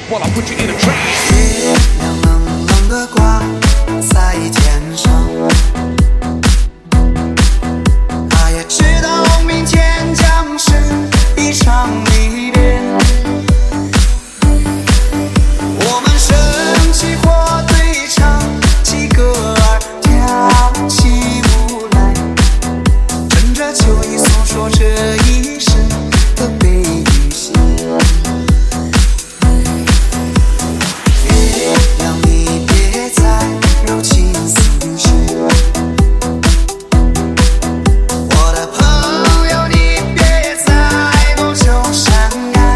while I put you in a trance. 月亮冷冷地挂在天上，他也知道明天将是一场离别。我们升起或对唱起歌儿，跳起舞来，趁着秋意诉说这一生的悲与喜。月亮，你别再柔情似水，我的朋友，你别再多愁善感。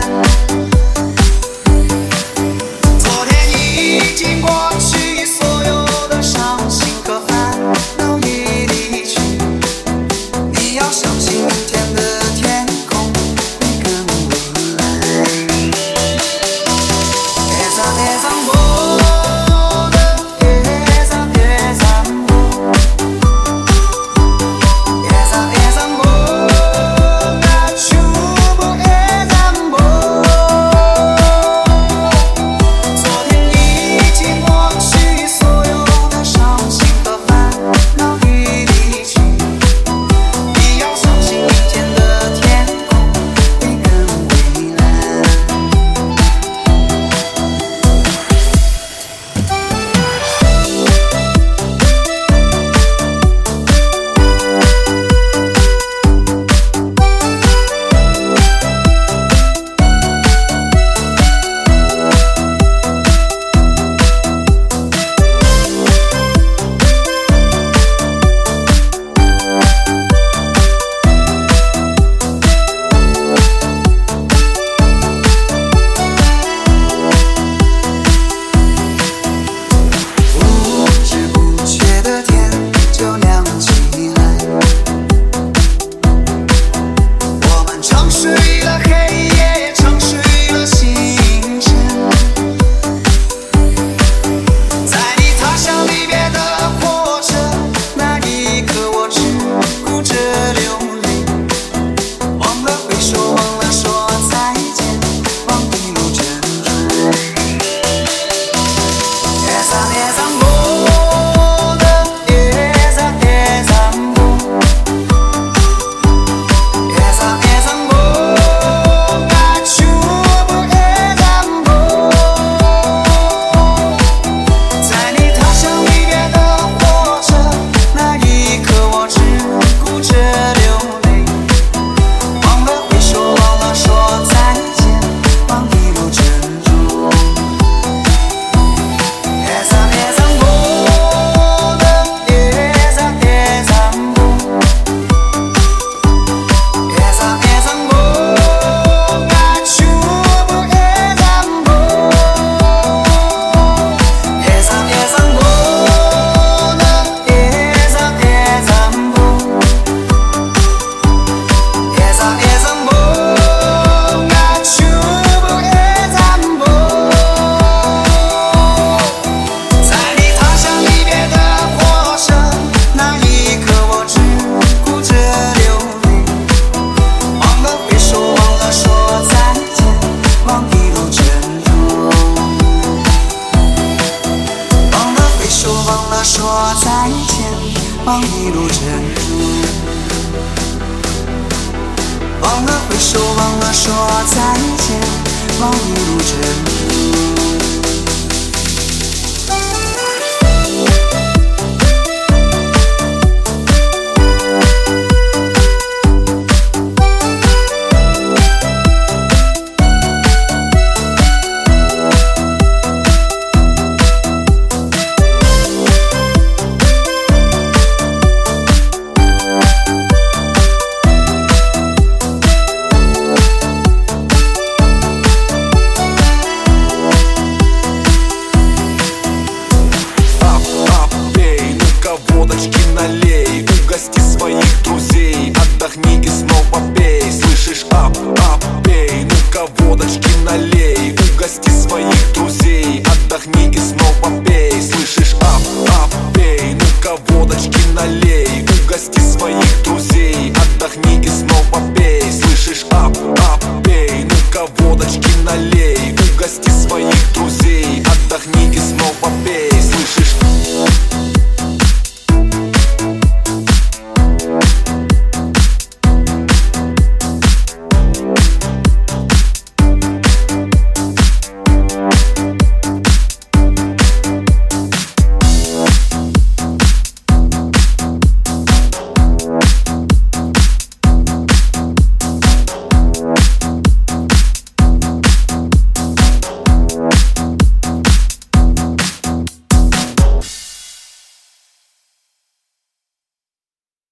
昨天已经过去，所有的伤心和烦恼已离去。你要相信明天的天空会更蔚蓝。Esa amor, esa amor, esa amor, na chuva esa amor。昨天已经过去，所有的伤心和烦恼已离去。你要相信明天的天空会更蔚蓝。不知不觉的天就亮起来，我们沉睡了黑夜，沉睡了星辰。在你踏向离别的火车那一刻，我只顾着流泪，忘了挥手，忘了说再见，忘一路珍重。Esa amor, esa amor, esa amor, na chuva esa amor。在你踏向离别的火车那一刻，我只顾着流泪，忘了挥手，忘了说再见，忘一路珍重。Esa amor, esa amor, esa amor, na chuva esa amor。Esa amor, esa amor, esa amor, na chuva esa amor。在你踏向离别的火车那一刻，我只顾着流泪，忘了挥手，忘了说再见，忘一路珍重。忘了挥手，忘了说再见，忘一路珍重。忘了挥手，忘了说再见，忘一路珍重。 Водочки налей, угости своих друзей, отдохни и снова пей. Слышишь, ап, пей. Ну-ка водочки налей, угости своих друзей, отдохни и снова